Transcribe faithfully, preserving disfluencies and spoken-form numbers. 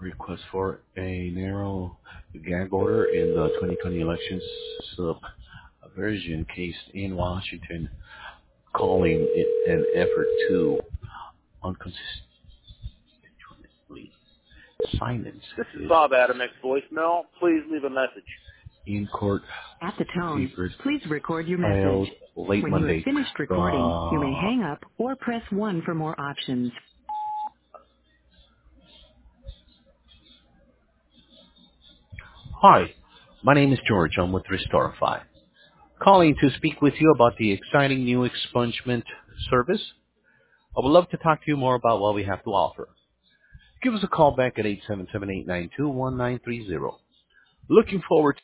request for a narrow gag order in the twenty twenty elections subversion case in Washington, calling it an effort to unconstitutionally silence This is his Bob Adamek voicemail. Please leave a message. in court At the tone, papers please record your message. filed late When you have Monday finished recording, you may from. hang up or press one for more options. Hi, my name is George. I'm with Restorify. Calling to speak with you about the exciting new expungement service. I would love to talk to you more about what we have to offer. Give us a call back at eight seven seven, eight nine two, one nine three zero. Looking forward to